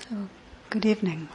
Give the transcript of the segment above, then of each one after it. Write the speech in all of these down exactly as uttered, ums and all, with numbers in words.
So, good evening.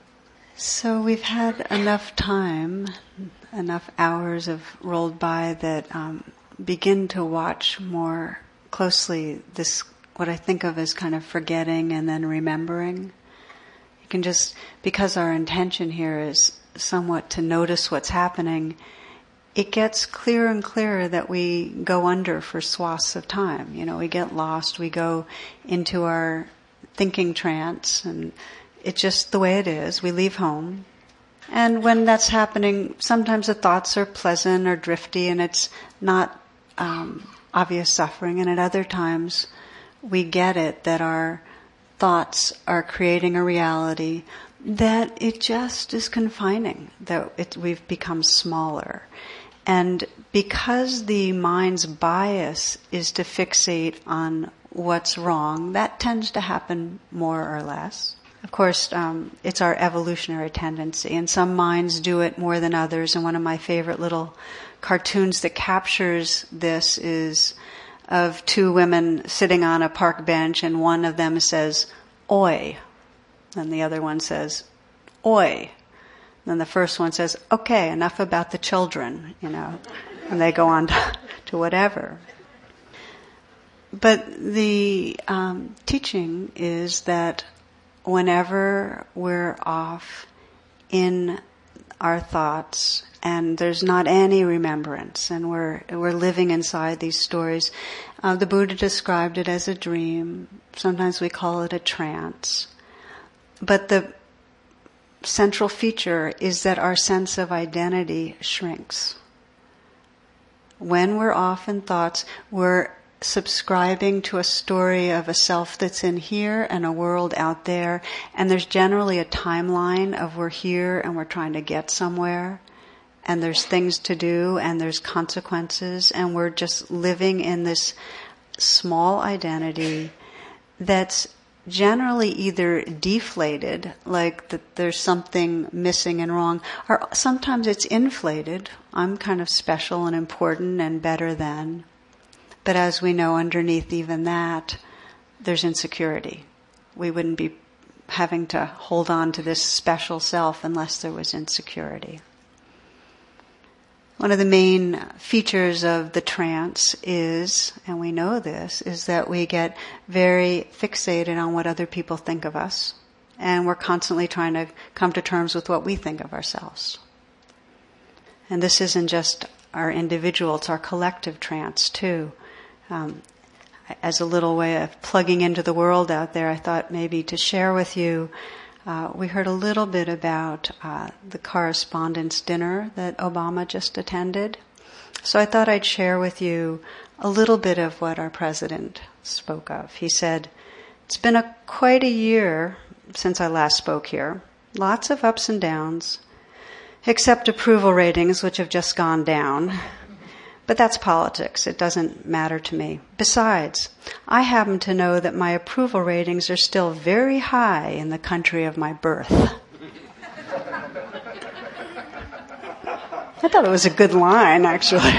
So we've had enough time, enough hours have rolled by that um, begin to watch more closely this, what I think of as kind of forgetting and then remembering. You can just, because our intention here is somewhat to notice what's happening, it gets clearer and clearer that we go under for swaths of time. You know, we get lost, we go into our thinking trance, and it's just the way it is. We leave home. And when that's happening, sometimes the thoughts are pleasant or drifty and it's not um, obvious suffering. And at other times, we get it that our thoughts are creating a reality that it just is confining, that it, we've become smaller. And because the mind's bias is to fixate on what's wrong, that tends to happen more or less. Of course, um, it's our evolutionary tendency, and some minds do it more than others. And one of my favorite little cartoons that captures this is of two women sitting on a park bench, and one of them says, "Oi," and the other one says, "Oi." Then the first one says, "Okay, enough about the children," you know, and they go on to, to whatever. But the um, teaching is that whenever we're off in our thoughts and there's not any remembrance and we're we're living inside these stories, uh, the Buddha described it as a dream. Sometimes we call it a trance. But the central feature is that our sense of identity shrinks. When we're off in thoughts, we're subscribing to a story of a self that's in here and a world out there, and there's generally a timeline of we're here and we're trying to get somewhere, and there's things to do and there's consequences, and we're just living in this small identity that's generally either deflated, like that there's something missing and wrong, or sometimes it's inflated. I'm kind of special and important and better than. But as we know, underneath even that, there's insecurity. We wouldn't be having to hold on to this special self unless there was insecurity. One of the main features of the trance is, and we know this, is that we get very fixated on what other people think of us, and we're constantly trying to come to terms with what we think of ourselves. And this isn't just our individual, it's our collective trance too. Um, as a little way of plugging into the world out there, I thought maybe to share with you, uh, we heard a little bit about uh, the correspondence dinner that Obama just attended. So I thought I'd share with you a little bit of what our president spoke of. He said, "It's been a, quite a year since I last spoke here. Lots of ups and downs, except approval ratings, which have just gone down. But that's politics. It doesn't matter to me. Besides, I happen to know that my approval ratings are still very high in the country of my birth." I thought it was a good line, actually.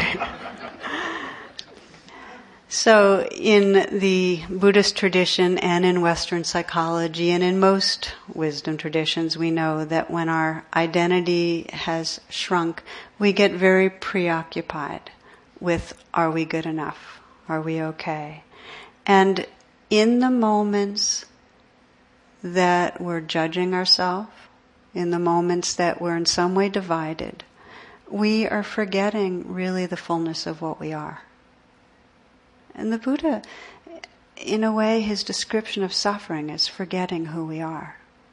So in the Buddhist tradition and in Western psychology and in most wisdom traditions, we know that when our identity has shrunk, we get very preoccupied with, are we good enough? Are we okay? And in the moments that we're judging ourselves, in the moments that we're in some way divided, we are forgetting really the fullness of what we are. And the Buddha, in a way, his description of suffering is forgetting who we are.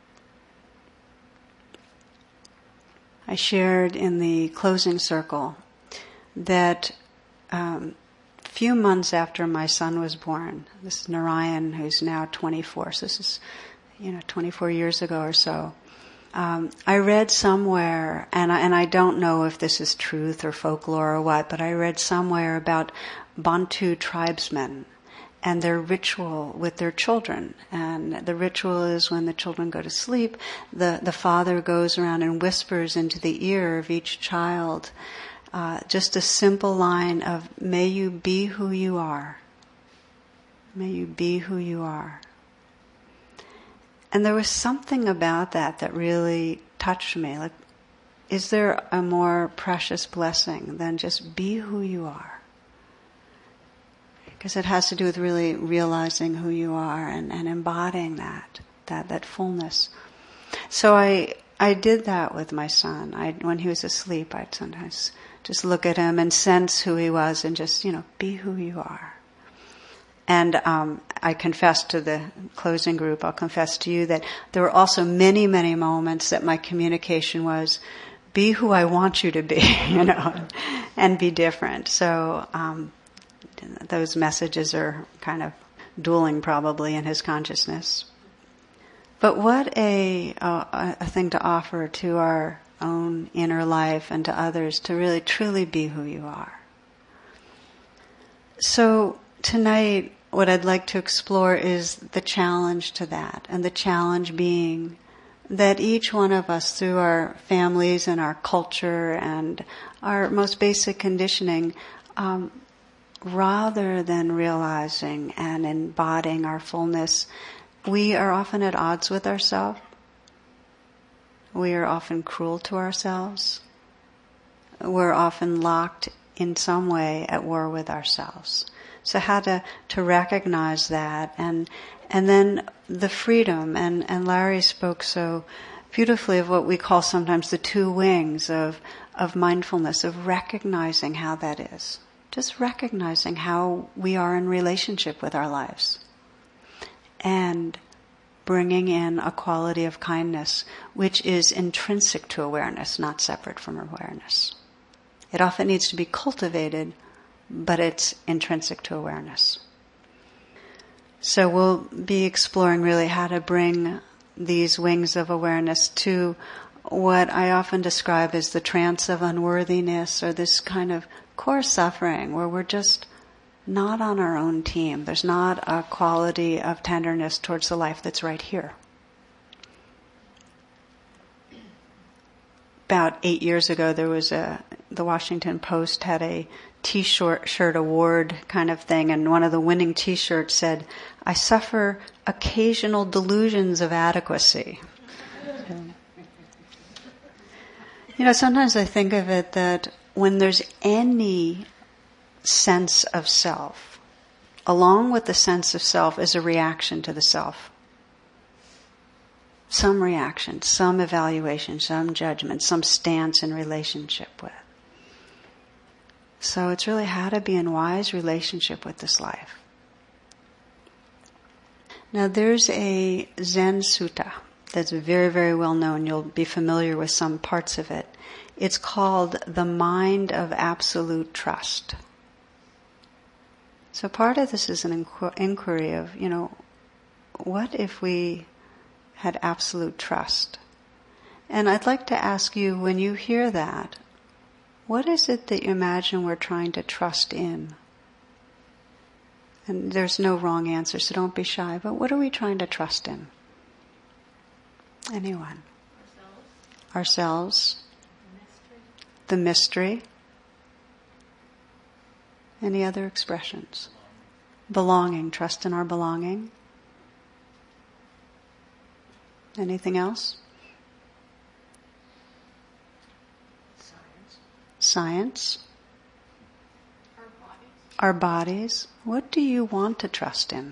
I shared in the closing circle that Um, a few months after my son was born, this is Narayan, who's now twenty-four, so this is, you know, twenty-four years ago or so, um, I read somewhere, and I, and I don't know if this is truth or folklore or what, but I read somewhere about Bantu tribesmen and their ritual with their children. And the ritual is when the children go to sleep, the, the father goes around and whispers into the ear of each child, Uh, just a simple line of, "May you be who you are. May you be who you are." And there was something about that that really touched me. Like, is there a more precious blessing than just be who you are? Because it has to do with really realizing who you are and, and embodying that, that, that fullness. So I, I did that with my son. I, when he was asleep, I'd sometimes just look at him and sense who he was and just, you know, be who you are. And um, I confessed to the closing group, I'll confess to you that there were also many, many moments that my communication was, be who I want you to be, you know, and be different. So um, those messages are kind of dueling probably in his consciousness. But what a, a, a thing to offer to our own inner life and to others, to really truly be who you are. So tonight, what I'd like to explore is the challenge to that, and the challenge being that each one of us, through our families and our culture and our most basic conditioning, um, rather than realizing and embodying our fullness, we are often at odds with ourselves. We are often cruel to ourselves. We're often locked in some way at war with ourselves. So how to, to recognize that, and and then the freedom, and, and Larry spoke so beautifully of what we call sometimes the two wings of, of mindfulness, of recognizing how that is. Just recognizing how we are in relationship with our lives. And bringing in a quality of kindness which is intrinsic to awareness, not separate from awareness. It often needs to be cultivated, but it's intrinsic to awareness. So we'll be exploring really how to bring these wings of awareness to what I often describe as the trance of unworthiness, or this kind of core suffering where we're just not on our own team. There's not a quality of tenderness towards the life that's right here. About eight years ago, there was a, the Washington Post had a T-shirt shirt award kind of thing, and one of the winning T-shirts said, "I suffer occasional delusions of adequacy." So, you know, sometimes I think of it that when there's any sense of self, along with the sense of self is a reaction to the self. Some reaction, some evaluation, some judgment, some stance in relationship with. So it's really how to be in wise relationship with this life. Now there's a Zen sutta that's very, very well known. You'll be familiar with some parts of it. It's called the Mind of Absolute Trust. So part of this is an inqu- inquiry of, you know, what if we had absolute trust? And I'd like to ask you, when you hear that, what is it that you imagine we're trying to trust in? And there's no wrong answer, so don't be shy. But what are we trying to trust in? Anyone? Ourselves. Ourselves. The mystery. The mystery. Any other expressions? Belonging. Trust in our belonging. Anything else? Science. Our bodies. Our bodies. What do you want to trust in?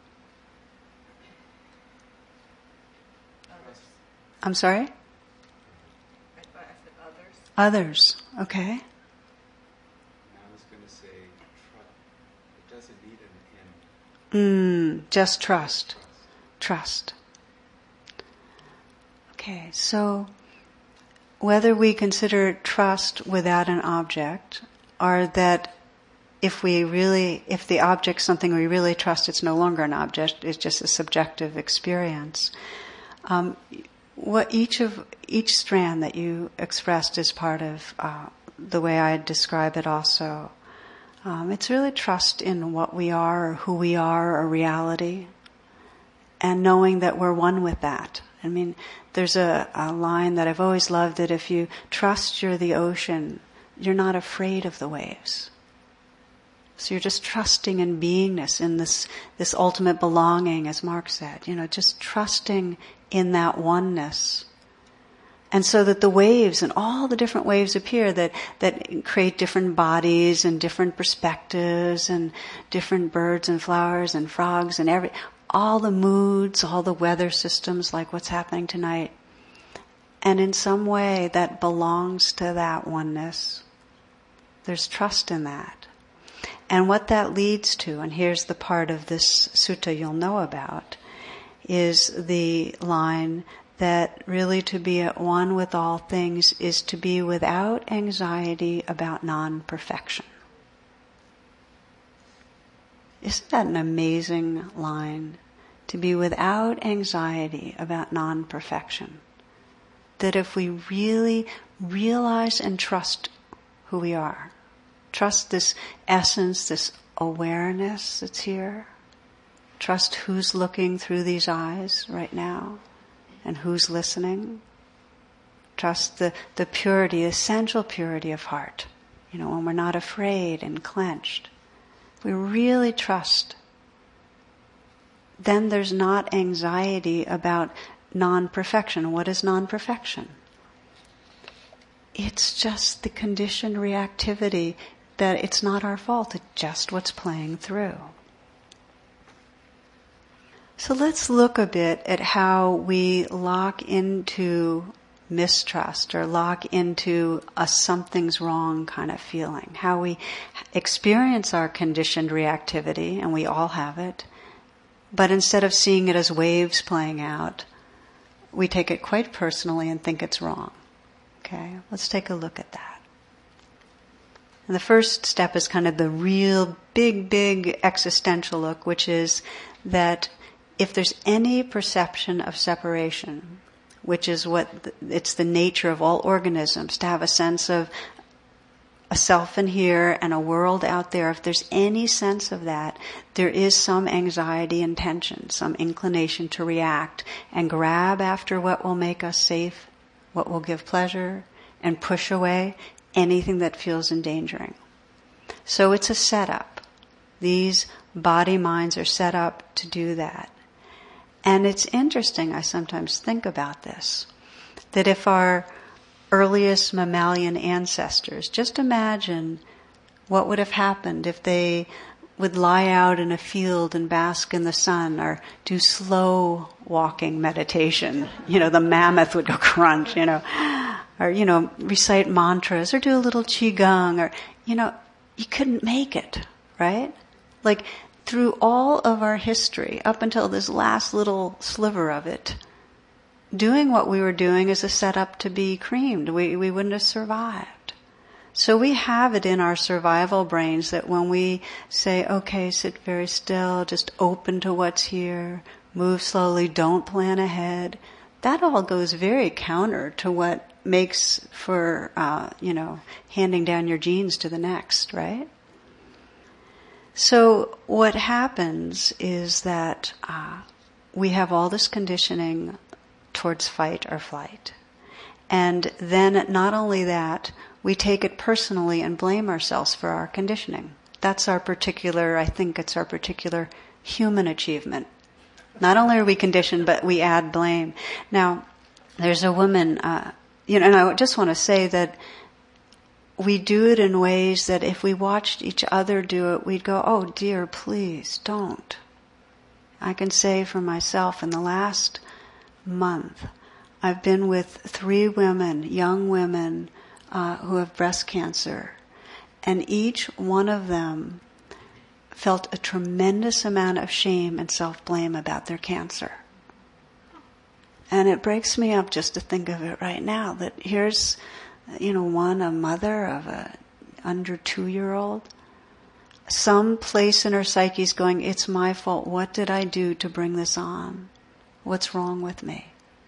Others. I'm sorry? I said others. Others. Okay. I was going to say, it doesn't need an end. Mm, just trust. Trust. Okay, so whether we consider trust without an object, or that if we really, if the object's something we really trust, it's no longer an object, it's just a subjective experience. Um, what each of each strand that you expressed is part of uh, the way I describe it. Also, um, it's really trust in what we are, or who we are, or reality, and knowing that we're one with that. I mean, there's a, a line that I've always loved, that if you trust you're the ocean, you're not afraid of the waves. So you're just trusting in beingness, in this, this ultimate belonging, as Mark said, you know, just trusting in that oneness. And so that the waves and all the different waves appear that, that create different bodies and different perspectives and different birds and flowers and frogs and every, all the moods, all the weather systems like what's happening tonight. And in some way that belongs to that oneness. There's trust in that. And what that leads to, and here's the part of this sutta you'll know about, is the line that really to be at one with all things is to be without anxiety about non-perfection. Isn't that an amazing line? To be without anxiety about non-perfection. That if we really realize and trust who we are, trust this essence, this awareness that's here. Trust who's looking through these eyes right now and who's listening. Trust the, the purity, essential purity of heart. You know, when we're not afraid and clenched. We really trust. Then there's not anxiety about non-perfection. What is non-perfection? It's just the conditioned reactivity that it's not our fault, it's just what's playing through. So let's look a bit at how we lock into mistrust or lock into a something's wrong kind of feeling. How we experience our conditioned reactivity, and we all have it, but instead of seeing it as waves playing out, we take it quite personally and think it's wrong. Okay, let's take a look at that. And the first step is kind of the real big, big existential look, which is that if there's any perception of separation, which is what the, it's the nature of all organisms, to have a sense of a self in here and a world out there, if there's any sense of that, there is some anxiety and tension, some inclination to react and grab after what will make us safe, what will give pleasure, and push away anything that feels endangering. So it's a setup. These body minds are set up to do that. And it's interesting, I sometimes think about this, that if our earliest mammalian ancestors, just imagine what would have happened if they would lie out in a field and bask in the sun or do slow walking meditation. You know, the mammoth would go crunch, you know, or, you know, recite mantras or do a little qigong or, you know, you couldn't make it, right? Like through all of our history, up until this last little sliver of it, doing what we were doing is a setup to be creamed. We, we wouldn't have survived. So we have it in our survival brains that when we say, okay, sit very still, just open to what's here, move slowly, don't plan ahead, that all goes very counter to what makes for, uh, you know, handing down your genes to the next, right? So what happens is that uh, we have all this conditioning towards fight or flight. And then not only that, we take it personally and blame ourselves for our conditioning. That's our particular, I think it's our particular human achievement. Not only are we conditioned, but we add blame. Now, there's a woman, uh, you know, and I just want to say that we do it in ways that if we watched each other do it, we'd go, oh dear, please don't. I can say for myself, in the last month, I've been with three women, young women, uh, who have breast cancer. And each one of them felt a tremendous amount of shame and self-blame about their cancer. And it breaks me up just to think of it right now, that here's, you know, one, a mother of a under two-year-old, some place in her psyche is going, it's my fault. What did I do to bring this on? What's wrong with me?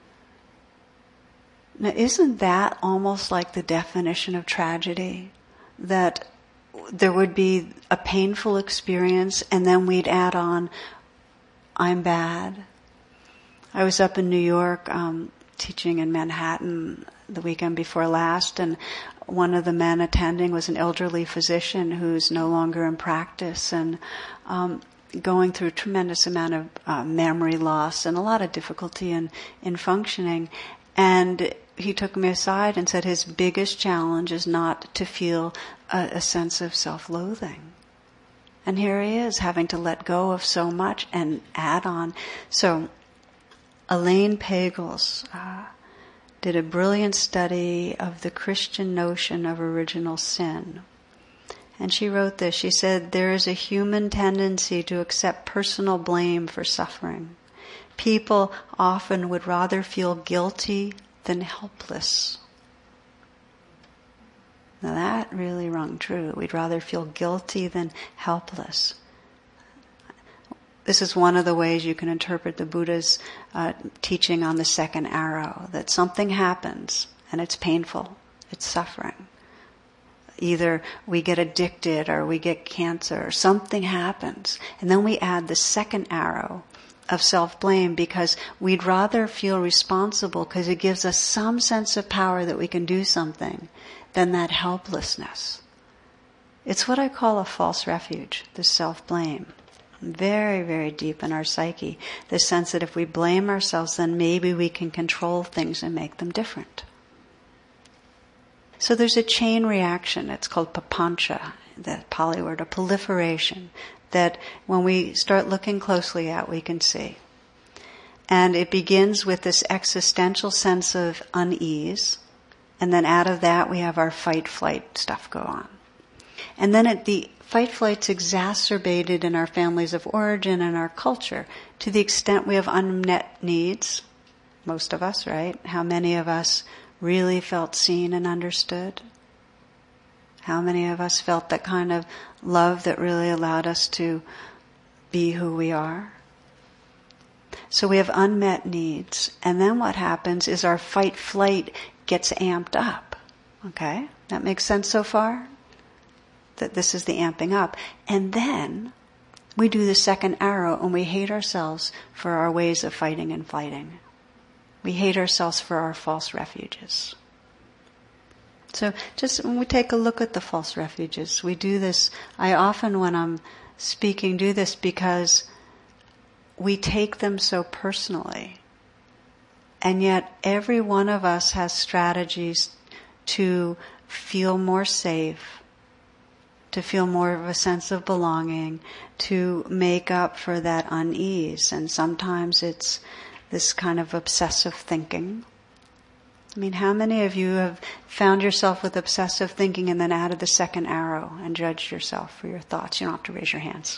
Now, isn't that almost like the definition of tragedy? That there would be a painful experience and then we'd add on, I'm bad. I was up in New York um, teaching in Manhattan the weekend before last, and one of the men attending was an elderly physician who's no longer in practice and um, going through a tremendous amount of uh, memory loss and a lot of difficulty in, in functioning. And he took me aside and said his biggest challenge is not to feel a, a sense of self-loathing. And here he is, having to let go of so much and add on. So Elaine Pagels uh, did a brilliant study of the Christian notion of original sin. And she wrote this. She said, there is a human tendency to accept personal blame for suffering. People often would rather feel guilty than helpless. Now that really rung true. We'd rather feel guilty than helpless. This is one of the ways you can interpret the Buddha's uh, teaching on the second arrow, that something happens and it's painful, it's suffering. Either we get addicted or we get cancer, or something happens. And then we add the second arrow of self-blame because we'd rather feel responsible because it gives us some sense of power that we can do something than that helplessness. It's what I call a false refuge, the self-blame. Very, very deep in our psyche. The sense that if we blame ourselves, then maybe we can control things and make them different. So there's a chain reaction. It's called papancha, the Pali word, a proliferation, that when we start looking closely at, we can see. And it begins with this existential sense of unease. And then out of that, we have our fight-flight stuff go on. And then it, the fight-flight's exacerbated in our families of origin and our culture to the extent we have unmet needs. Most of us, right? How many of us really felt seen and understood? How many of us felt that kind of love that really allowed us to be who we are? So we have unmet needs. And then what happens is our fight-flight gets amped up. Okay? That makes sense so far? That this is the amping up. And then we do the second arrow and we hate ourselves for our ways of fighting and flighting. We hate ourselves for our false refuges. So just when we take a look at the false refuges, we do this, I often when I'm speaking do this because we take them so personally. And yet every one of us has strategies to feel more safe, to feel more of a sense of belonging, to make up for that unease. And sometimes it's this kind of obsessive thinking. I mean, how many of you have found yourself with obsessive thinking and then added the second arrow and judged yourself for your thoughts? You don't have to raise your hands.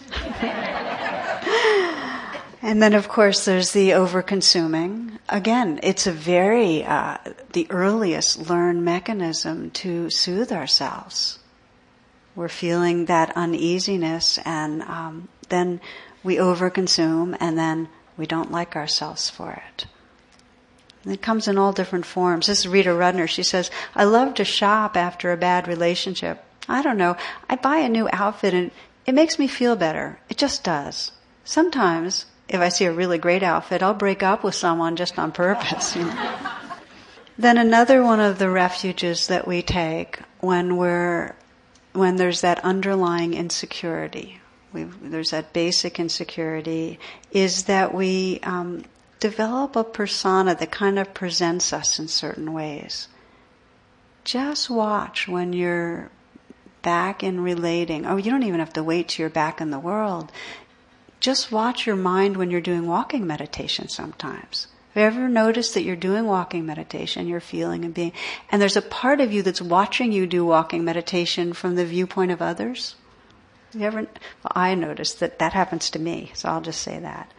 And then, of course, there's the over-consuming. Again, it's a very, uh, the earliest learned mechanism to soothe ourselves. We're feeling that uneasiness and um, then we over-consume and then we don't like ourselves for it. And it comes in all different forms. This is Rita Rudner. She says, I love to shop after a bad relationship. I don't know. I buy a new outfit and it makes me feel better. It just does. Sometimes, if I see a really great outfit, I'll break up with someone just on purpose. You know? Then another one of the refuges that we take when we're, when there's that underlying insecurity, we, there's that basic insecurity, is that we um, develop a persona that kind of presents us in certain ways. Just watch when you're back in relating. Oh, you don't even have to wait till you're back in the world. Just watch your mind when you're doing walking meditation sometimes. Have you ever noticed that you're doing walking meditation, you're feeling and being, and there's a part of you that's watching you do walking meditation from the viewpoint of others? Have you ever? Well, I noticed that that happens to me, so I'll just say that.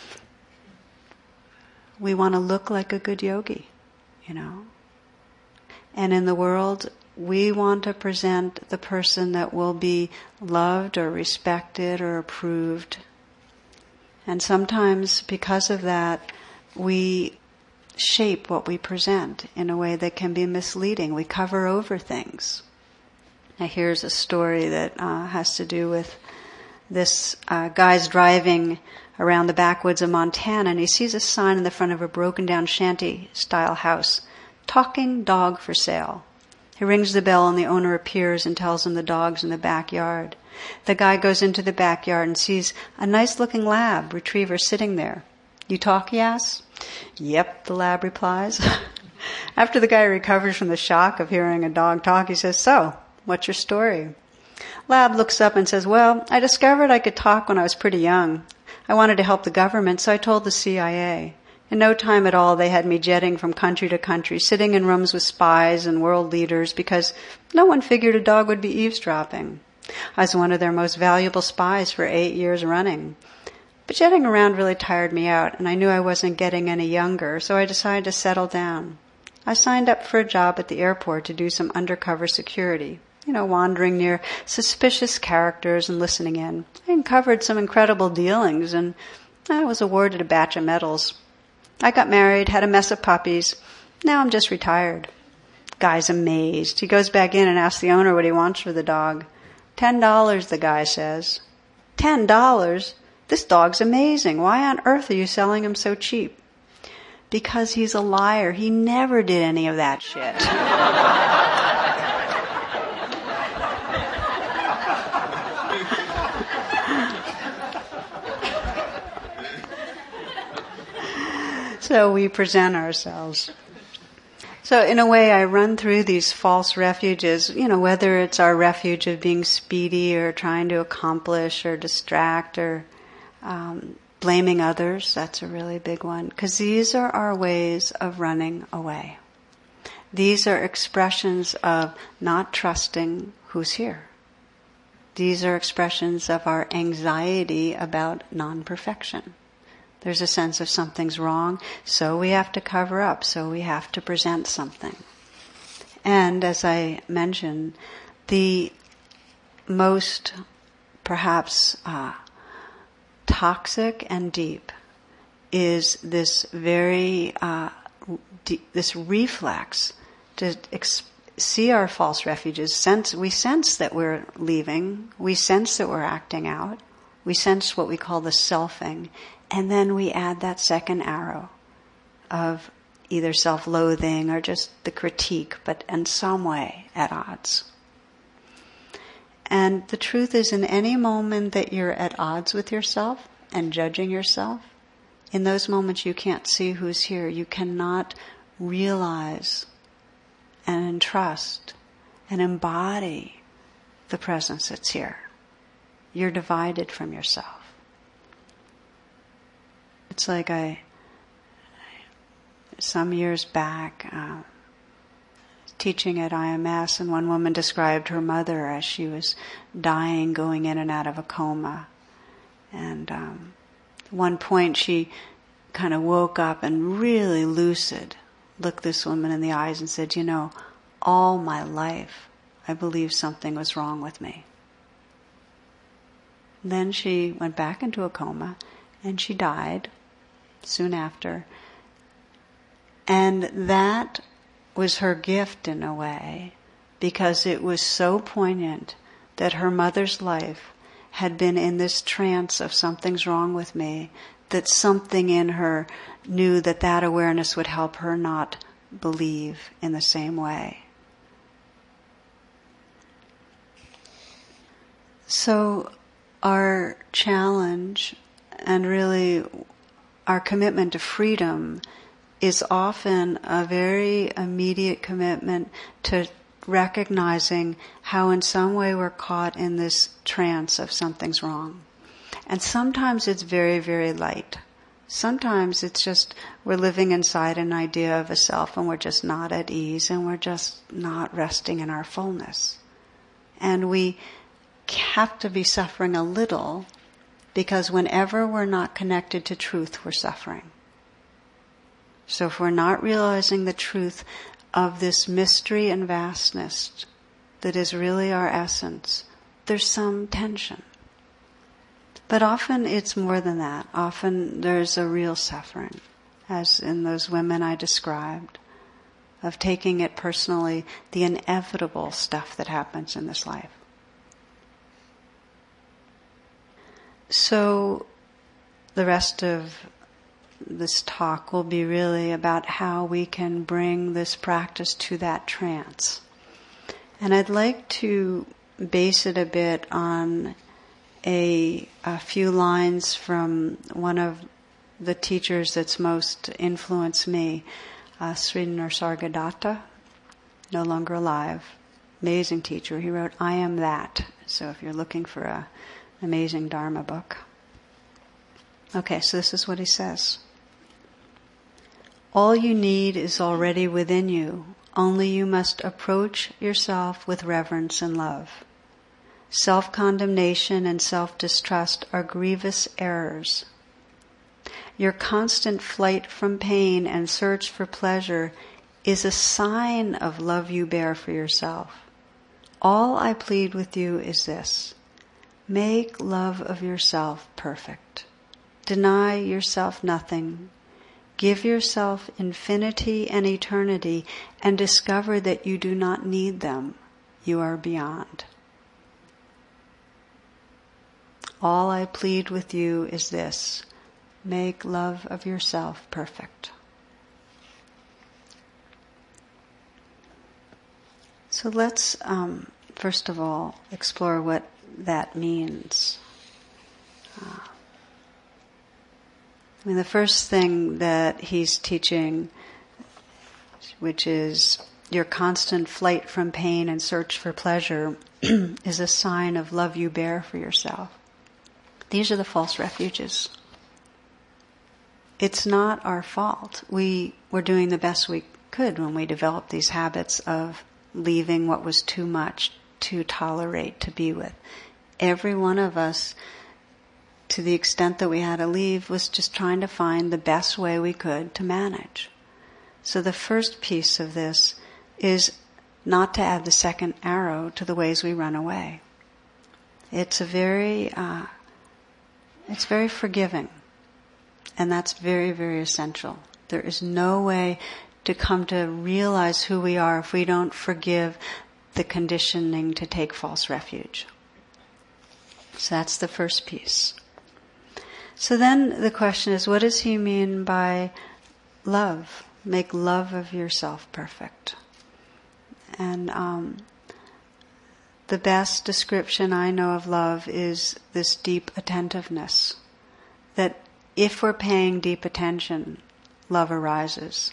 We want to look like a good yogi, you know. And in the world, we want to present the person that will be loved or respected or approved. And sometimes, because of that, we shape what we present in a way that can be misleading. We cover over things. Now here's a story that uh, has to do with this uh, guy's driving around the backwoods of Montana, and he sees a sign in the front of a broken down shanty-style house, talking dog for sale. He rings the bell and the owner appears and tells him the dog's in the backyard. The guy goes into the backyard and sees a nice-looking lab retriever sitting there. "You talk?" he asks. "Yep," the lab replies. After the guy recovers from the shock of hearing a dog talk, he says, "So, what's your story?" Lab looks up and says, "Well, I discovered I could talk when I was pretty young. I wanted to help the government, so I told the C I A. In no time at all, they had me jetting from country to country, sitting in rooms with spies and world leaders because no one figured a dog would be eavesdropping. I was one of their most valuable spies for eight years running. But jetting around really tired me out, and I knew I wasn't getting any younger, so I decided to settle down. I signed up for a job at the airport to do some undercover security, you know, wandering near suspicious characters and listening in. I uncovered some incredible dealings, and I was awarded a batch of medals. I got married, had a mess of puppies. Now I'm just retired." Guy's amazed. He goes back in and asks the owner what he wants for the dog. Ten dollars, the guy says. Ten dollars? This dog's amazing. Why on earth are you selling him so cheap? Because he's a liar. He never did any of that shit. So we present ourselves. So in a way, I run through these false refuges, you know, whether it's our refuge of being speedy or trying to accomplish or distract or um, blaming others. That's a really big one. Because these are our ways of running away. These are expressions of not trusting who's here. These are expressions of our anxiety about non-perfection. There's a sense of something's wrong, so we have to cover up, so we have to present something. And as I mentioned, the most perhaps uh, toxic and deep is this very uh, de- this reflex to ex- see our false refuges. Sense we sense that we're leaving, we sense that we're acting out, we sense what we call the selfing. And then we add that second arrow of either self-loathing or just the critique, but in some way at odds. And the truth is, in any moment that you're at odds with yourself and judging yourself, in those moments you can't see who's here. You cannot realize and entrust and embody the presence that's here. You're divided from yourself. It's like I, some years back, uh, teaching at I M S, and one woman described her mother as she was dying, going in and out of a coma. And um, at one point she kind of woke up and really lucid, looked this woman in the eyes and said, "You know, all my life I believed something was wrong with me." Then she went back into a coma and she died soon after. And that was her gift in a way, because it was so poignant that her mother's life had been in this trance of something's wrong with me, that something in her knew that that awareness would help her not believe in the same way. So our challenge and really our commitment to freedom is often a very immediate commitment to recognizing how in some way we're caught in this trance of something's wrong. And sometimes it's very, very light. Sometimes it's just we're living inside an idea of a self and we're just not at ease and we're just not resting in our fullness. And we have to be suffering a little, because whenever we're not connected to truth, we're suffering. So if we're not realizing the truth of this mystery and vastness that is really our essence, there's some tension. But often it's more than that. Often there's a real suffering, as in those women I described, of taking it personally, the inevitable stuff that happens in this life. So the rest of this talk will be really about how we can bring this practice to that trance. And I'd like to base it a bit on a, a few lines from one of the teachers that's most influenced me, uh, Sri Nisargadatta, no longer alive, amazing teacher. He wrote, "I am that." So if you're looking for a amazing Dharma book. Okay, so this is what he says. All you need is already within you. Only you must approach yourself with reverence and love. Self-condemnation and self-distrust are grievous errors. Your constant flight from pain and search for pleasure is a sign of love you bear for yourself. All I plead with you is this: make love of yourself perfect. Deny yourself nothing. Give yourself infinity and eternity and discover that you do not need them. You are beyond. All I plead with you is this: make love of yourself perfect. So let's, um, first of all, explore what that means. Uh, I mean, the first thing that he's teaching, which is your constant flight from pain and search for pleasure, is a sign of love you bear for yourself. These are the false refuges. It's not our fault. We were doing the best we could when we developed these habits of leaving what was too much to tolerate, to be with. Every one of us, to the extent that we had to leave, was just trying to find the best way we could to manage. So the first piece of this is not to add the second arrow to the ways we run away. It's a very, uh, it's very forgiving. And that's very, very essential. There is no way to come to realize who we are if we don't forgive the conditioning to take false refuge. So that's the first piece. So then the question is, what does he mean by love? Make love of yourself perfect. And um, the best description I know of love is this deep attentiveness. That if we're paying deep attention, love arises.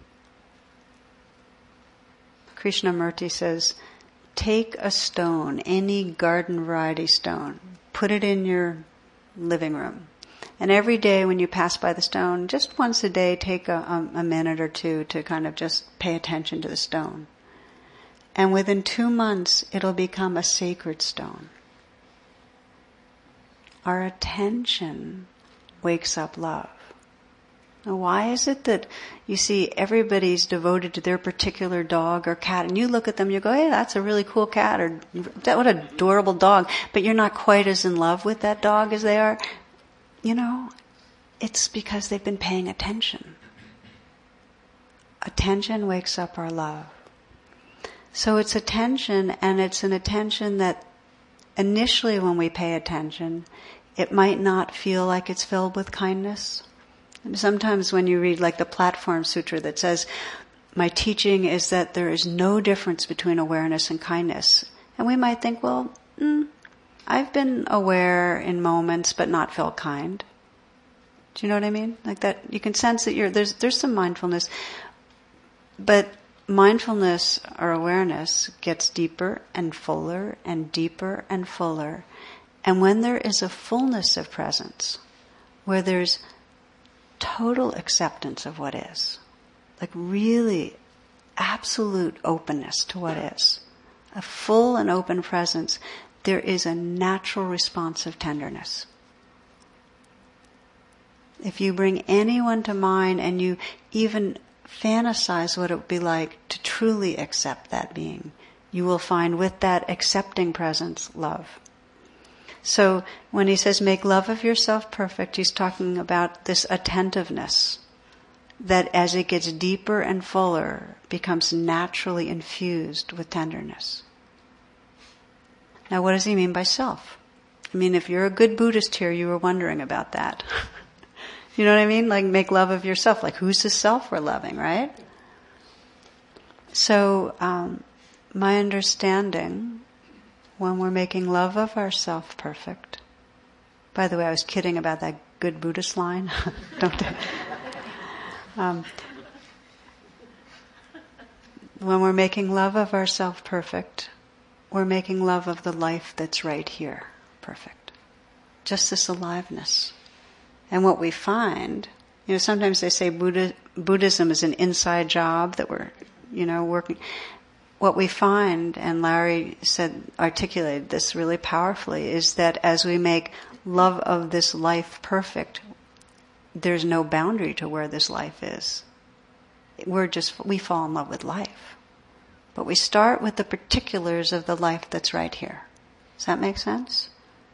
Krishnamurti says, take a stone, any garden variety stone, put it in your living room. And every day when you pass by the stone, just once a day, take a, a, a minute or two to kind of just pay attention to the stone. And within two months, it'll become a sacred stone. Our attention wakes up love. Now, why is it that you see everybody's devoted to their particular dog or cat, and you look at them, you go, hey, that's a really cool cat, or that what an adorable dog, but you're not quite as in love with that dog as they are? You know, it's because they've been paying attention. Attention wakes up our love. So it's attention, and it's an attention that initially when we pay attention, it might not feel like it's filled with kindness. And sometimes when you read like the Platform Sutra that says, my teaching is that there is no difference between awareness and kindness. And we might think, well, mm, I've been aware in moments but not felt kind. Do you know what I mean? Like that, you can sense that you're, there's, there's some mindfulness. But mindfulness or awareness gets deeper and fuller and deeper and fuller. And when there is a fullness of presence, where there's total acceptance of what is, like really absolute openness to what is, a full and open presence, there is a natural response of tenderness. If you bring anyone to mind and you even fantasize what it would be like to truly accept that being, you will find with that accepting presence, love. So when he says make love of yourself perfect, he's talking about this attentiveness that as it gets deeper and fuller becomes naturally infused with tenderness. Now what does he mean by self? I mean, if you're a good Buddhist here, you were wondering about that. You know what I mean? Like make love of yourself. Like who's the self we're loving, right? So um, my understanding, when we're making love of our self-perfect, by the way, I was kidding about that good Buddhist line. Don't um, when we're making love of our self-perfect, we're making love of the life that's right here, perfect. Just this aliveness. And what we find, you know, sometimes they say Buddha, Buddhism is an inside job that we're, you know, working. What we find, and Larry said, articulated this really powerfully, is that as we make love of this life perfect, there's no boundary to where this life is. We're just, we fall in love with life. But we start with the particulars of the life that's right here. Does that make sense?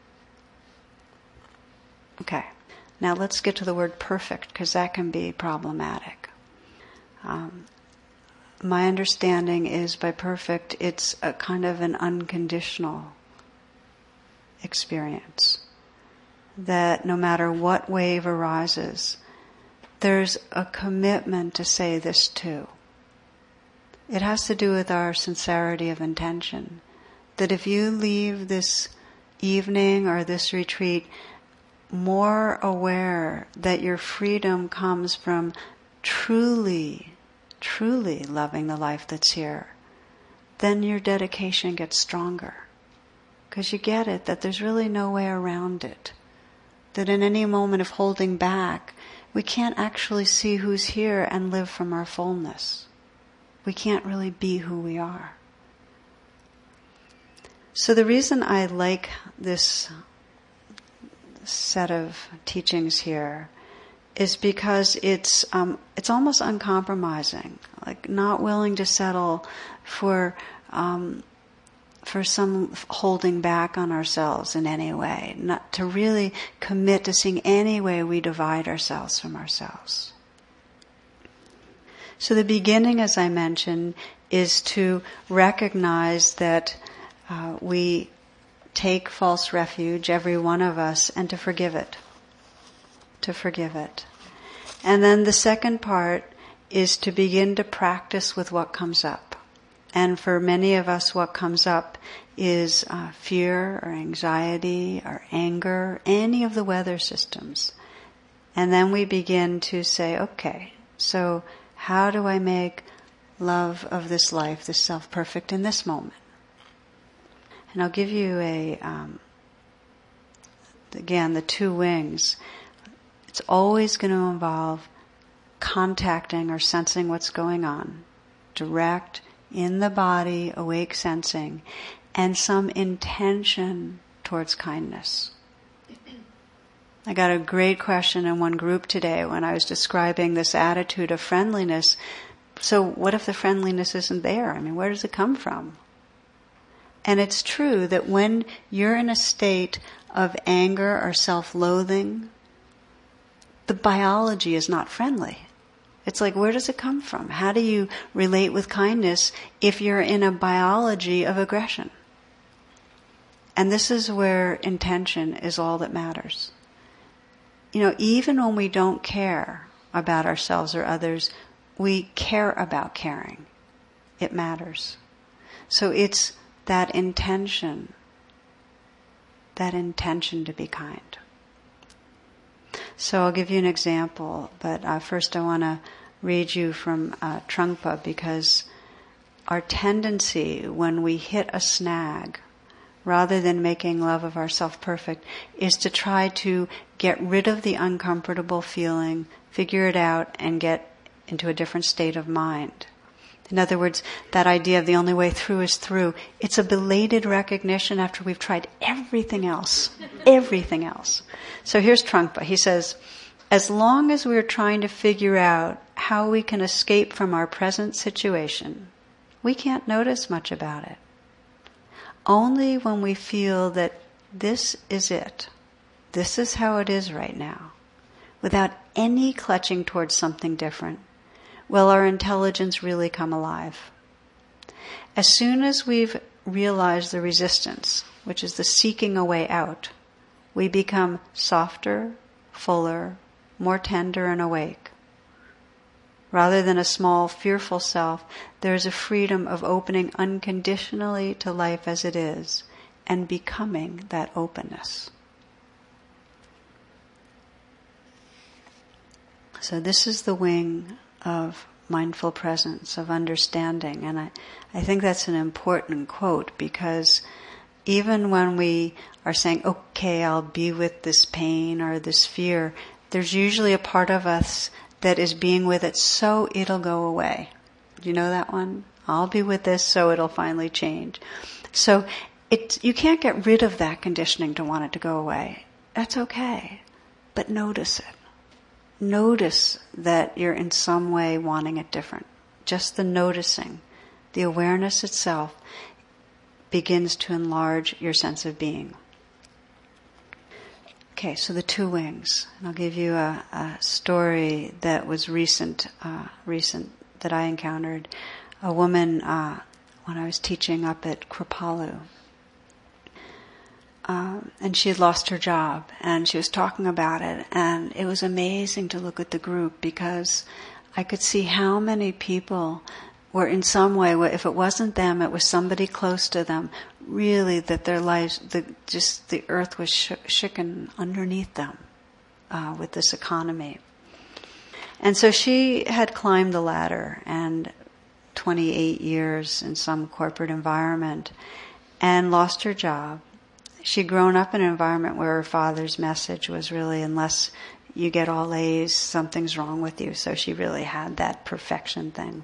Okay. Now let's get to the word perfect, because that can be problematic. Um, my understanding is by perfect, it's a kind of an unconditional experience. That no matter what wave arises, there's a commitment to say this too. It has to do with our sincerity of intention. That if you leave this evening or this retreat more aware that your freedom comes from truly, truly loving the life that's here, then your dedication gets stronger. Because you get it, that there's really no way around it. That in any moment of holding back, we can't actually see who's here and live from our fullness. We can't really be who we are. So the reason I like this set of teachings here is because it's um, it's almost uncompromising, like not willing to settle for um, for some holding back on ourselves in any way, not to really commit to seeing any way we divide ourselves from ourselves. So the beginning, as I mentioned, is to recognize that uh, we take false refuge, every one of us, and to forgive it. To forgive it. And then the second part is to begin to practice with what comes up. And for many of us, what comes up is uh, fear or anxiety or anger, any of the weather systems. And then we begin to say, okay, so how do I make love of this life, this self-perfect in this moment? And I'll give you a, um, again, the two wings. It's always going to involve contacting or sensing what's going on. Direct, in the body, awake sensing, and some intention towards kindness. I got a great question in one group today when I was describing this attitude of friendliness. So what if the friendliness isn't there? I mean, where does it come from? And it's true that when you're in a state of anger or self-loathing, the biology is not friendly. It's like, where does it come from? How do you relate with kindness if you're in a biology of aggression? And this is where intention is all that matters. You know, even when we don't care about ourselves or others, we care about caring. It matters. So it's that intention, that intention to be kind. So I'll give you an example, but uh, first I want to read you from uh, Trungpa, because our tendency when we hit a snag, rather than making love of ourself perfect, is to try to get rid of the uncomfortable feeling, figure it out, and get into a different state of mind. In other words, that idea of the only way through is through, it's a belated recognition after we've tried everything else. Everything else. So here's Trungpa. He says, as long as we're trying to figure out how we can escape from our present situation, we can't notice much about it. Only when we feel that this is it, this is how it is right now, without any clutching towards something different, will our intelligence really come alive. As soon as we've realized the resistance, which is the seeking a way out, we become softer, fuller, more tender and awake. Rather than a small, fearful self, there is a freedom of opening unconditionally to life as it is and becoming that openness. So this is the wing of mindful presence, of understanding. And I, I think that's an important quote, because even when we are saying, okay, I'll be with this pain or this fear, there's usually a part of us that is being with it so it'll go away. Do you know that one? I'll be with this so it'll finally change. So it, you can't get rid of that conditioning to want it to go away. That's okay. But notice it. Notice that you're in some way wanting it different. Just the noticing, the awareness itself begins to enlarge your sense of being. Okay, so the two wings. And I'll give you a, a story that was recent, uh, recent that I encountered. A woman, uh, when I was teaching up at Kripalu, uh, and she had lost her job, and she was talking about it, and it was amazing to look at the group, because I could see how many people were in some way, if it wasn't them, it was somebody close to them, really that their lives, the, just the earth was sh- shaken underneath them uh, with this economy. And so she had climbed the ladder, and twenty-eight years in some corporate environment, and lost her job. She'd grown up in an environment where her father's message was really, unless you get all A's, something's wrong with you. So she really had that perfection thing.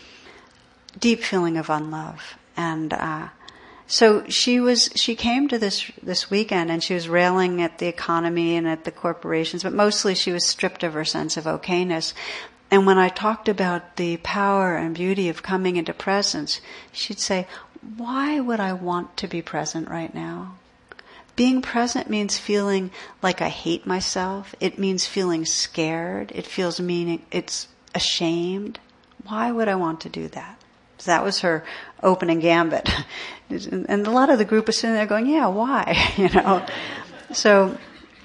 Deep feeling of unlove. And uh, so she was. She came to this this weekend, and she was railing at the economy and at the corporations, but mostly she was stripped of her sense of okayness. And when I talked about the power and beauty of coming into presence, she'd say, why would I want to be present right now? Being present means feeling like I hate myself. It means feeling scared. It feels meaning, it's ashamed. Why would I want to do that? So that was her opening gambit. And a lot of the group was sitting there going, yeah, why? You know? So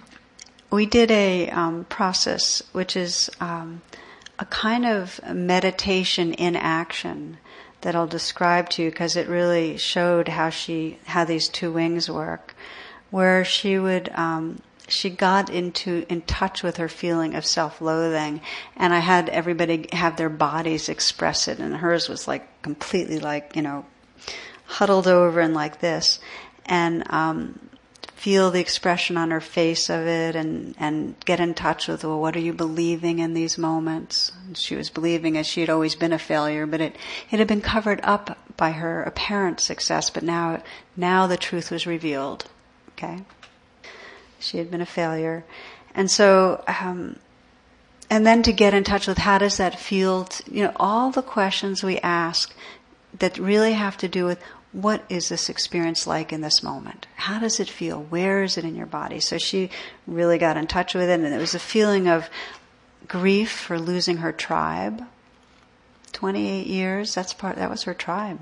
we did a um, process, which is um, a kind of meditation in action that I'll describe to you, because it really showed how she, how these two wings work, where she would, um, she got into, in touch with her feeling of self-loathing, and I had everybody have their bodies express it, and hers was like completely like, you know, huddled over and like this, and um, feel the expression on her face of it, and, and get in touch with, well, what are you believing in these moments? And she was believing as she had always been a failure, but it, it had been covered up by her apparent success, but now, now the truth was revealed. Okay? She had been a failure. And so, um, and then to get in touch with how does that feel, to, you know, all the questions we ask that really have to do with what is this experience like in this moment? How does it feel? Where is it in your body? So she really got in touch with it, and it was a feeling of grief for losing her tribe. twenty-eight years, that's part, that was her tribe.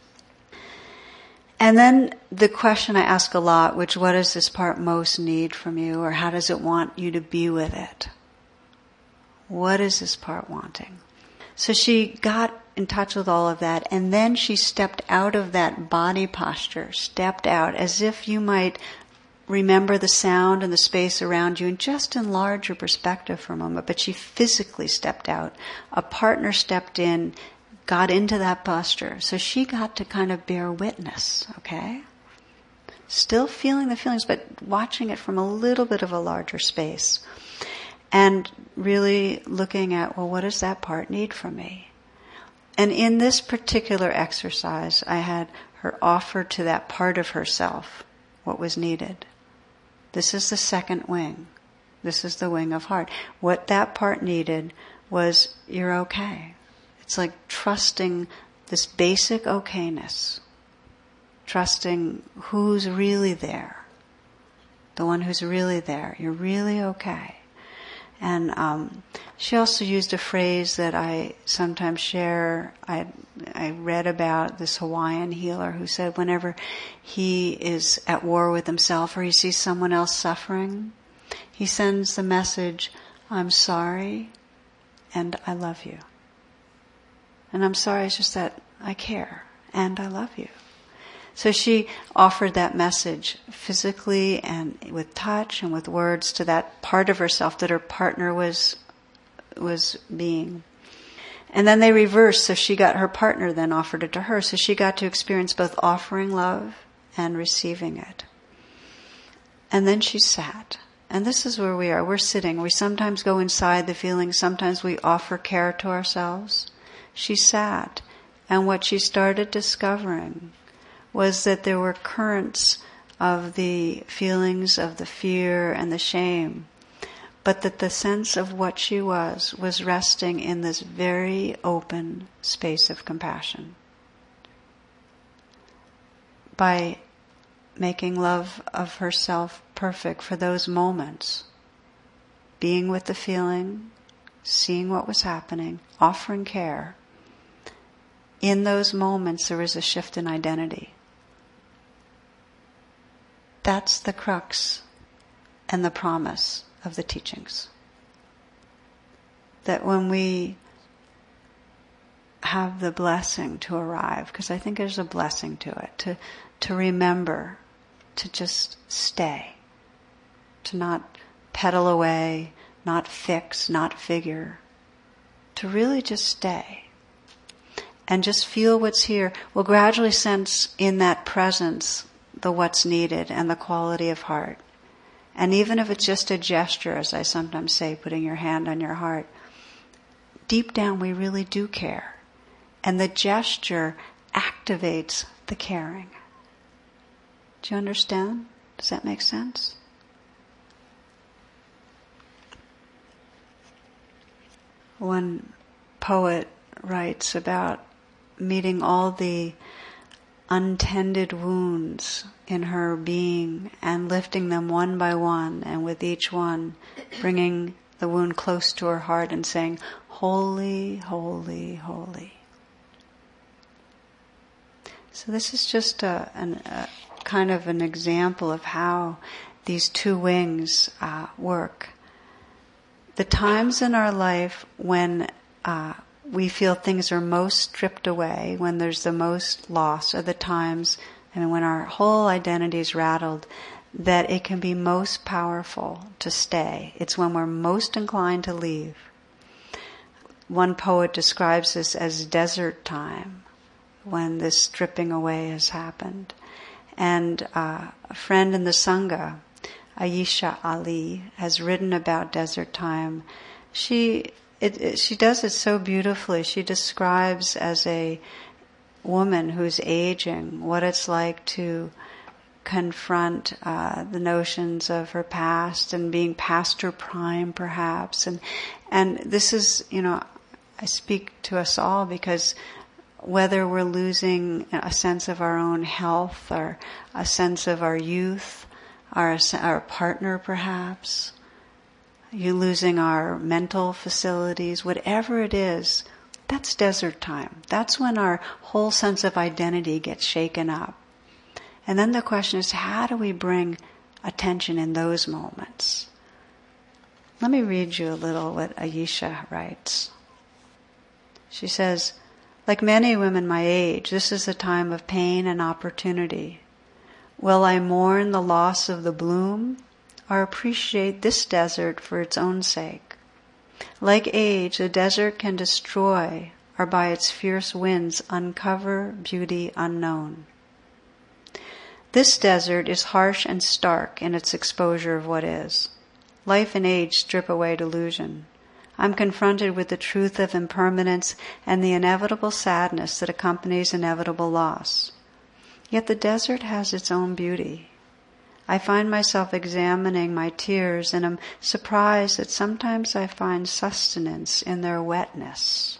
And then the question I ask a lot, which what does this part most need from you, or how does it want you to be with it? What is this part wanting? So she got in touch with all of that, and then she stepped out of that body posture, stepped out as if you might remember the sound and the space around you and just enlarge your perspective for a moment, but she physically stepped out. A partner stepped in, got into that posture. So she got to kind of bear witness, okay? Still feeling the feelings, but watching it from a little bit of a larger space. And really looking at, well, what does that part need from me? And in this particular exercise, I had her offer to that part of herself what was needed. This is the second wing. This is the wing of heart. What that part needed was, you're okay. It's like trusting this basic okayness, trusting who's really there, the one who's really there. You're really okay. And um, she also used a phrase that I sometimes share. I I read about this Hawaiian healer who said whenever he is at war with himself or he sees someone else suffering, he sends the message, I'm sorry and I love you. And I'm sorry, it's just that I care and I love you. So she offered that message physically and with touch and with words to that part of herself that her partner was was being. And then they reversed, so she got her partner then offered it to her. So she got to experience both offering love and receiving it. And then she sat. And this is where we are. We're sitting. We sometimes go inside the feeling. Sometimes we offer care to ourselves. She sat. And what she started discovering was that there were currents of the feelings of the fear and the shame, but that the sense of what she was was resting in this very open space of compassion. By making love of herself perfect for those moments, being with the feeling, seeing what was happening, offering care, in those moments there was a shift in identity. That's the crux and the promise of the teachings. That when we have the blessing to arrive, because I think there's a blessing to it, to, to remember, to just stay, to not pedal away, not fix, not figure, to really just stay and just feel what's here, we'll gradually sense in that presence the what's needed and the quality of heart. And even if it's just a gesture, as I sometimes say, putting your hand on your heart, deep down we really do care. And the gesture activates the caring. Do you understand? Does that make sense? One poet writes about meeting all the untended wounds in her being and lifting them one by one, and with each one bringing the wound close to her heart and saying, "Holy, holy, holy." So this is just a, an, a kind of an example of how these two wings uh, work. The times in our life when uh, we feel things are most stripped away, when there's the most loss, are the times, I mean, when our whole identity is rattled, that it can be most powerful to stay. It's when we're most inclined to leave. One poet describes this as desert time, when this stripping away has happened. And uh, a friend in the Sangha, Ayesha Ali, has written about desert time. She It, it, she does it so beautifully. She describes as a woman who's aging what it's like to confront uh, the notions of her past and being past her prime, perhaps. And and this is, you know, I speak to us all because whether we're losing a sense of our own health or a sense of our youth, our our partner, perhaps. You losing our mental facilities, whatever it is, that's desert time. That's when our whole sense of identity gets shaken up. And then the question is, how do we bring attention in those moments? Let me read you a little what Ayesha writes. She says, "Like many women my age, this is a time of pain and opportunity. Will I mourn the loss of the bloom, or appreciate this desert for its own sake? Like age, the desert can destroy, or by its fierce winds uncover beauty unknown. This desert is harsh and stark in its exposure of what is. Life and age strip away delusion. I'm confronted with the truth of impermanence and the inevitable sadness that accompanies inevitable loss. Yet the desert has its own beauty. I find myself examining my tears and am surprised that sometimes I find sustenance in their wetness.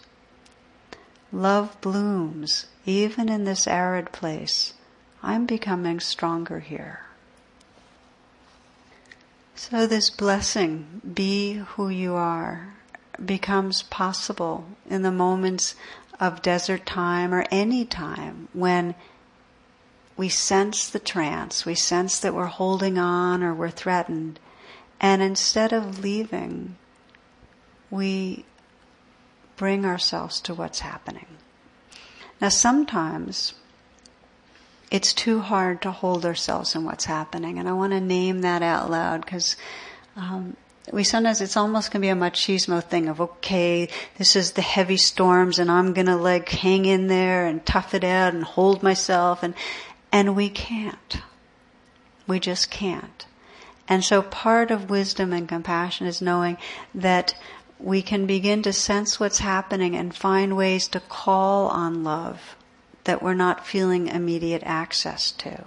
Love blooms, even in this arid place. I'm becoming stronger here." So this blessing, be who you are, becomes possible in the moments of desert time or any time when we sense the trance, we sense that we're holding on or we're threatened, and instead of leaving, we bring ourselves to what's happening. Now sometimes it's too hard to hold ourselves in what's happening, and I want to name that out loud because um, we sometimes, it's almost going to be a machismo thing of, okay, this is the heavy storms and I'm going to like hang in there and tough it out and hold myself, and and we can't. We just can't. And so part of wisdom and compassion is knowing that we can begin to sense what's happening and find ways to call on love that we're not feeling immediate access to.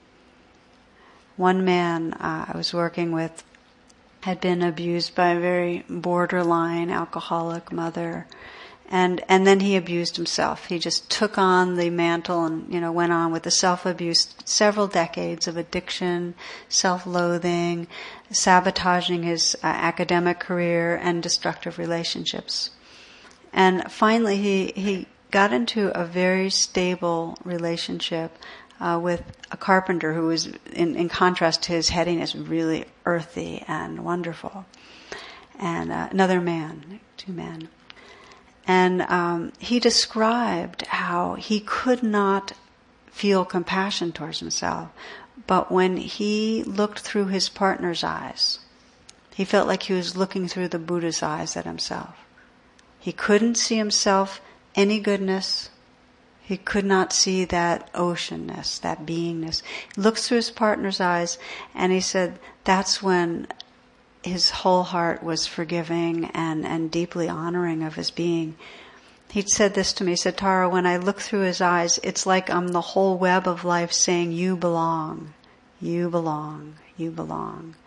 One man uh, I was working with had been abused by a very borderline alcoholic mother, and and then he abused himself. He just took on the mantle and, you know, went on with the self-abuse, several decades of addiction, self-loathing, sabotaging his uh, academic career and destructive relationships. And finally he he got into a very stable relationship uh, with a carpenter who was, in, in contrast to his headiness, really earthy and wonderful. And uh, another man, two men. And um, he described how he could not feel compassion towards himself, but when he looked through his partner's eyes, he felt like he was looking through the Buddha's eyes at himself. He couldn't see himself any goodness. He could not see that oceanness, that beingness. He looks through his partner's eyes, and he said that's when his whole heart was forgiving and, and deeply honoring of his being. He'd said this to me, he said, Tara, when I look through his eyes, it's like I'm the whole web of life saying, you belong, you belong, you belong.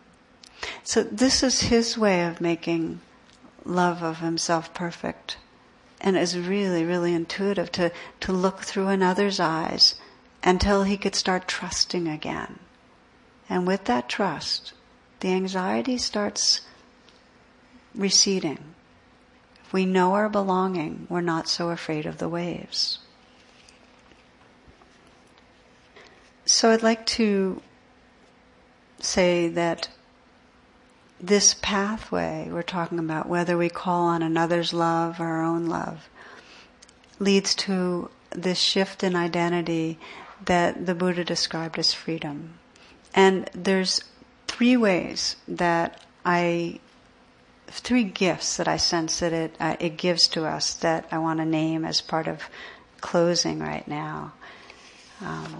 So this is his way of making love of himself perfect. And it's really, really intuitive to, to look through another's eyes until he could start trusting again. And with that trust, the anxiety starts receding. If we know our belonging, we're not so afraid of the waves. So I'd like to say that this pathway we're talking about, whether we call on another's love or our own love, leads to this shift in identity that the Buddha described as freedom. And there's three ways that I, three gifts that I sense that it uh, it gives to us that I want to name as part of closing right now. Um,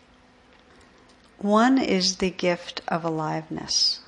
one is the gift of aliveness.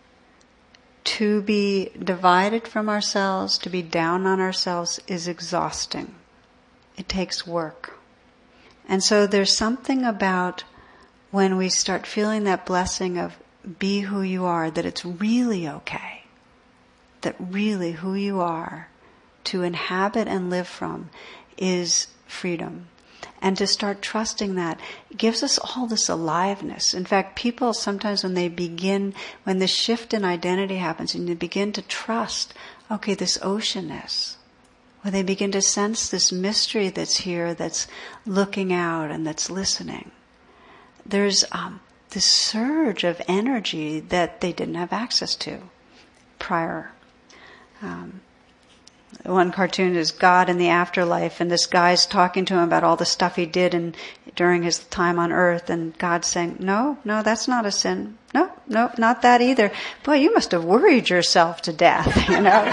To be divided from ourselves, to be down on ourselves is exhausting. It takes work. And so there's something about when we start feeling that blessing of be who you are, that it's really okay. That really who you are to inhabit and live from is freedom. And to start trusting that gives us all this aliveness. In fact, people sometimes when they begin, when the shift in identity happens and they begin to trust, okay, this oceanness, where they begin to sense this mystery that's here, that's looking out and that's listening. There's um, this surge of energy that they didn't have access to prior. Um, One cartoon is God in the afterlife, and this guy's talking to him about all the stuff he did in, during his time on earth, and God's saying, no, no, that's not a sin. No, no, not that either. Boy, you must have worried yourself to death, you know.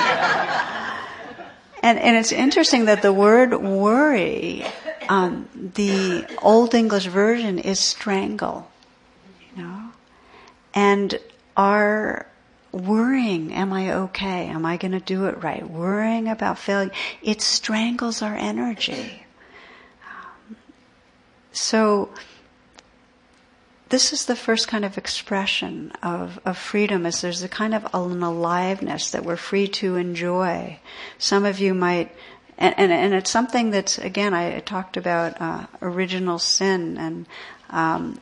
and and it's interesting that the word worry, um, the Old English version is strangle, you know. And our worrying, am I okay? Am I going to do it right? Worrying about failure, it strangles our energy. Um, so this is the first kind of expression of, of freedom, is there's a kind of an aliveness that we're free to enjoy. Some of you might, and, and, and it's something that's, again, I talked about uh, original sin and um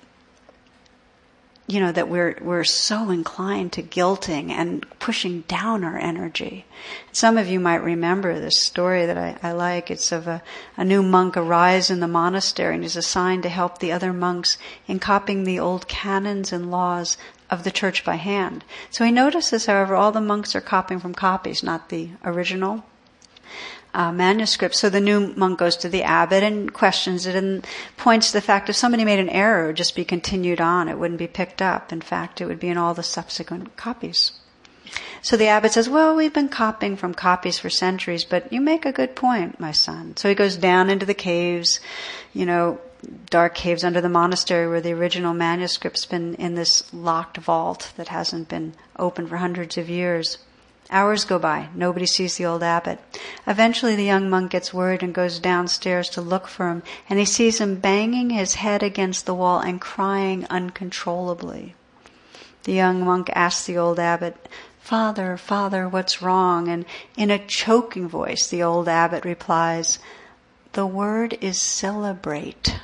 you know, that we're we're so inclined to guilting and pushing down our energy. Some of you might remember this story that I, I like. It's of a, a new monk arrives in the monastery and is assigned to help the other monks in copying the old canons and laws of the church by hand. So he notices, however, all the monks are copying from copies, not the original. uh, manuscript. So the new monk goes to the abbot and questions it and points to the fact if somebody made an error, it would just be continued on. It wouldn't be picked up. In fact, it would be in all the subsequent copies. So the abbot says, well, we've been copying from copies for centuries, but you make a good point, my son. So he goes down into the caves, you know, dark caves under the monastery where the original manuscript's been in this locked vault that hasn't been opened for hundreds of years. Hours go by. Nobody sees the old abbot. Eventually the young monk gets worried and goes downstairs to look for him, and he sees him banging his head against the wall and crying uncontrollably. The young monk asks the old abbot, Father, Father, what's wrong? And in a choking voice, the old abbot replies, the word is celebrate.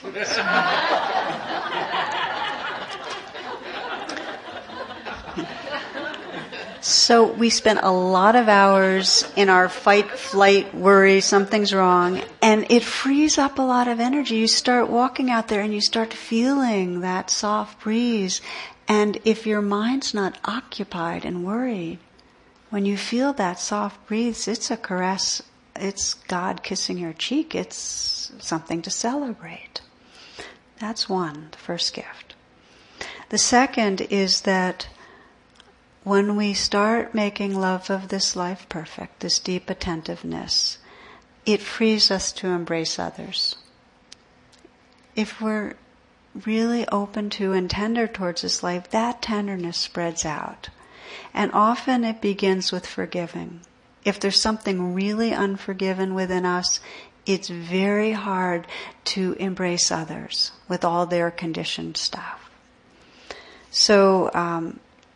So we spent a lot of hours in our fight, flight, worry, something's wrong, and it frees up a lot of energy. You start walking out there and you start feeling that soft breeze. And if your mind's not occupied and worried, when you feel that soft breeze, it's a caress. It's God kissing your cheek. It's something to celebrate. That's one, the first gift. The second is that when we start making love of this life perfect, this deep attentiveness, it frees us to embrace others. If we're really open to and tender towards this life, that tenderness spreads out. And often it begins with forgiving. If there's something really unforgiven within us, it's very hard to embrace others with all their conditioned stuff. So, um,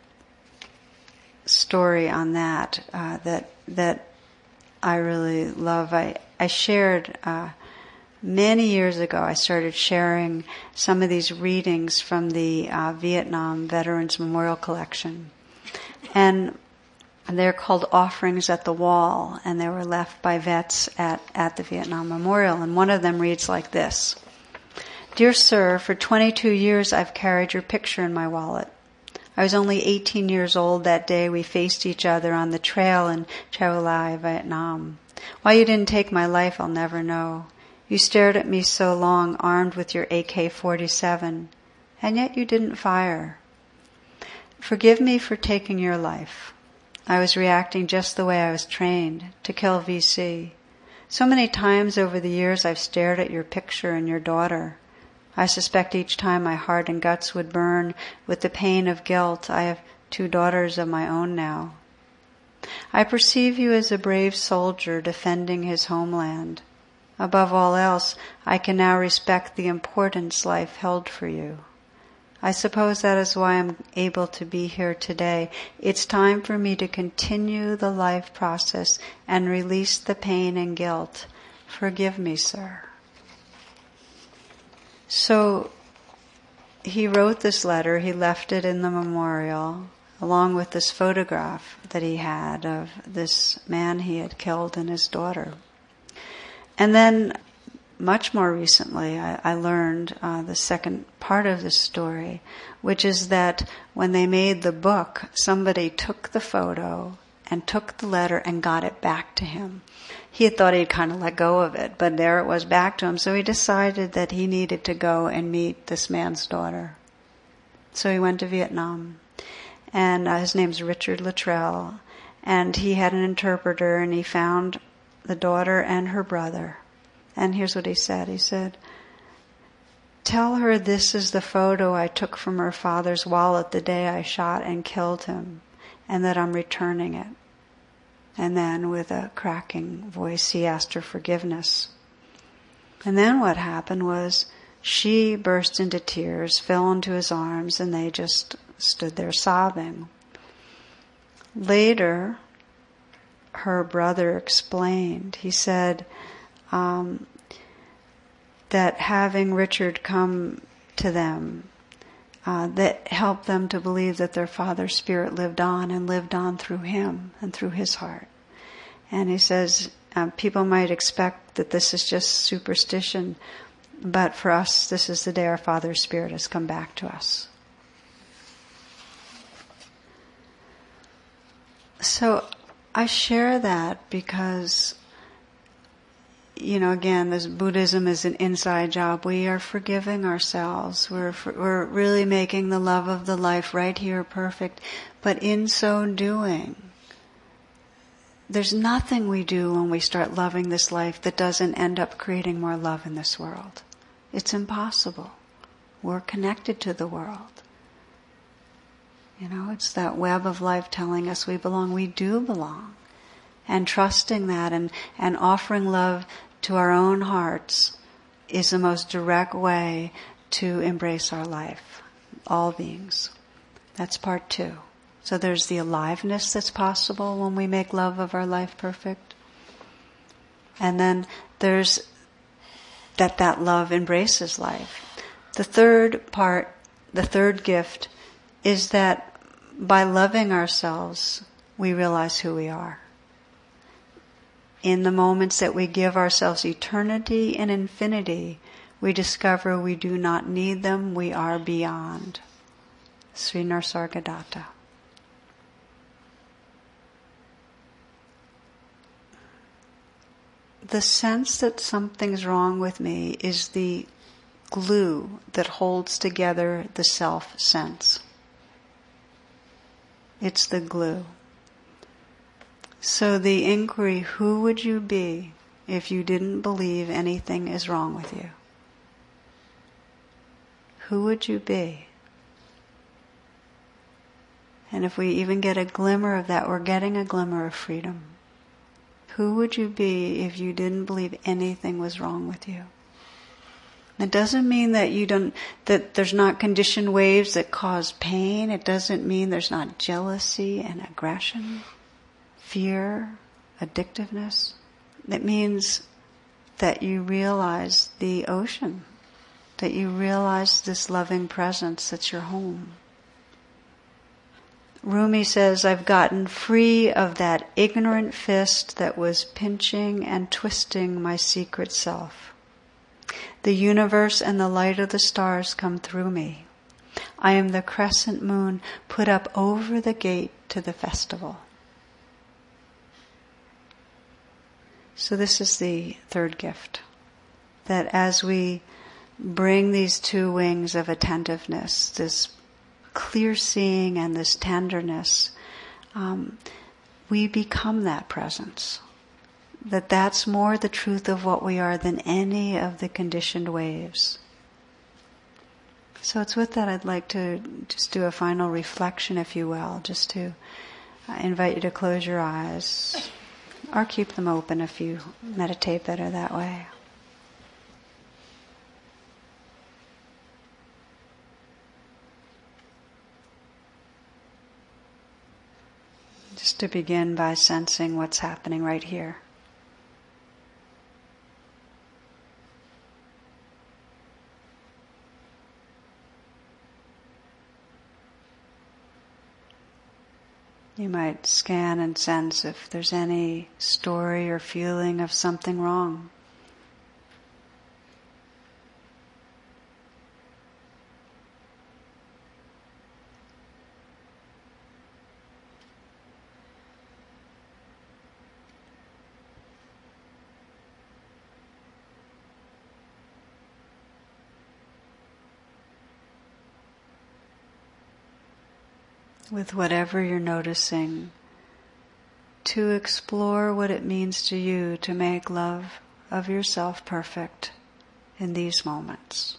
story on that, uh, that, that I really love. I, I shared, uh, Many years ago, I started sharing some of these readings from the uh, Vietnam Veterans Memorial Collection. And they're called Offerings at the Wall, and they were left by vets at, at the Vietnam Memorial. And one of them reads like this. Dear Sir, for twenty-two years I've carried your picture in my wallet. I was only eighteen years old that day we faced each other on the trail in Chau Lai, Vietnam. Why you didn't take my life, I'll never know. You stared at me so long, armed with your A K forty-seven, and yet you didn't fire. Forgive me for taking your life. I was reacting just the way I was trained, to kill V C. So many times over the years I've stared at your picture and your daughter. I suspect each time my heart and guts would burn with the pain of guilt. I have two daughters of my own now. I perceive you as a brave soldier defending his homeland. Above all else, I can now respect the importance life held for you. I suppose that is why I'm able to be here today. It's time for me to continue the life process and release the pain and guilt. Forgive me, sir. So he wrote this letter. He left it in the memorial, along with this photograph that he had of this man he had killed and his daughter. And then, much more recently, I, I learned uh, the second part of this story, which is that when they made the book, somebody took the photo and took the letter and got it back to him. He had thought he'd kind of let go of it, but there it was back to him. So he decided that he needed to go and meet this man's daughter. So he went to Vietnam. And uh, his name's Richard Luttrell. And he had an interpreter, and he found the daughter and her brother. And here's what he said. He said, tell her this is the photo I took from her father's wallet the day I shot and killed him, and that I'm returning it. And then with a cracking voice, he asked her forgiveness. And then what happened was she burst into tears, fell into his arms, and they just stood there sobbing. Later, her brother explained, he said um, that having Richard come to them, uh, that helped them to believe that their father's spirit lived on and lived on through him and through his heart. And he says, um, people might expect that this is just superstition, but for us, this is the day our father's spirit has come back to us. So I share that because you know, again, this Buddhism is an inside job. We are forgiving ourselves. We're for, we're really making the love of the life right here perfect. But in so doing, there's nothing we do when we start loving this life that doesn't end up creating more love in this world. It's impossible. We're connected to the world. You know, it's that web of life telling us we belong. We do belong. And trusting that and, and offering love to our own hearts is the most direct way to embrace our life, all beings. That's part two. So there's the aliveness that's possible when we make love of our life perfect. And then there's that that love embraces life. The third part, the third gift, is that by loving ourselves, we realize who we are. In the moments that we give ourselves eternity and infinity, we discover we do not need them, we are beyond. Sri Nisargadatta. The sense that something's wrong with me is the glue that holds together the self sense. It's the glue. So the inquiry, who would you be if you didn't believe anything is wrong with you? Who would you be? And if we even get a glimmer of that, we're getting a glimmer of freedom. Who would you be if you didn't believe anything was wrong with you? It doesn't mean that you don't, that there's not conditioned waves that cause pain. It doesn't mean there's not jealousy and aggression, fear, addictiveness. It means that you realize the ocean, that you realize this loving presence that's your home. Rumi says, I've gotten free of that ignorant fist that was pinching and twisting my secret self. The universe and the light of the stars come through me. I am the crescent moon put up over the gate to the festival. So this is the third gift. That as we bring these two wings of attentiveness, this clear seeing and this tenderness, um, we become that presence. That that's more the truth of what we are than any of the conditioned waves. So it's with that I'd like to just do a final reflection, if you will, just to uh, invite you to close your eyes, or keep them open if you meditate better that way. Just to begin by sensing what's happening right here. You might scan and sense if there's any story or feeling of something wrong. With whatever you're noticing, to explore what it means to you to make love of yourself perfect in these moments.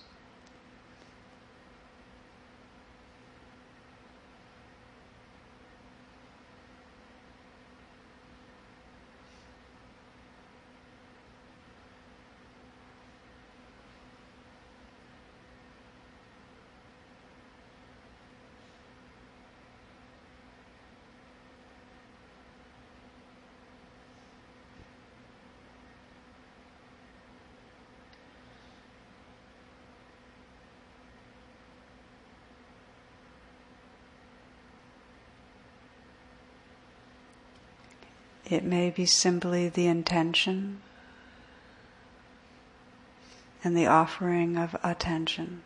It may be simply the intention and the offering of attention.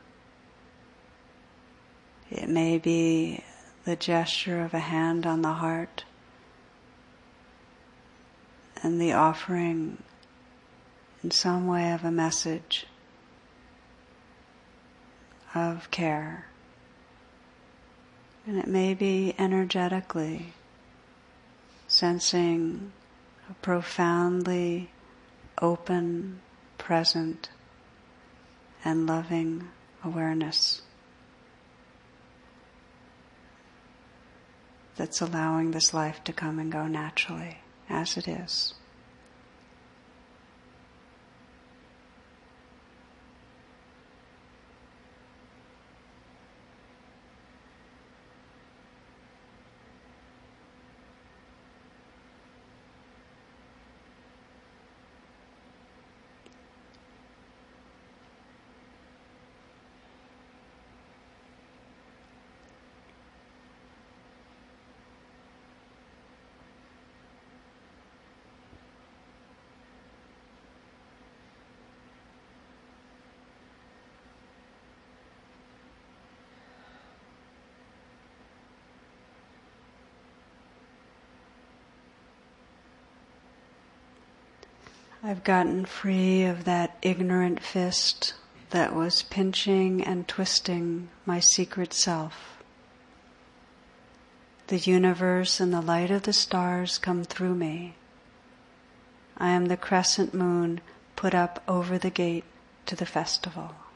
It may be the gesture of a hand on the heart and the offering in some way of a message of care. And it may be energetically sensing a profoundly open, present, and loving awareness that's allowing this life to come and go naturally as it is. I've gotten free of that ignorant fist that was pinching and twisting my secret self. The universe and the light of the stars come through me. I am the crescent moon put up over the gate to the festival.